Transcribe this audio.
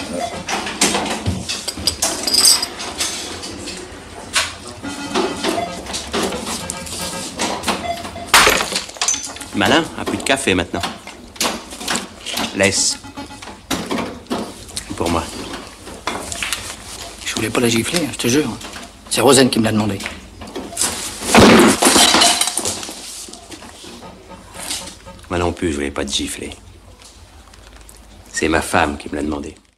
Malin, un peu de café maintenant. Laisse. Pour moi. Je voulais pas la gifler, je te jure. C'est Rosen qui me l'a demandé. Moi non plus, je voulais pas te gifler. C'est ma femme qui me l'a demandé.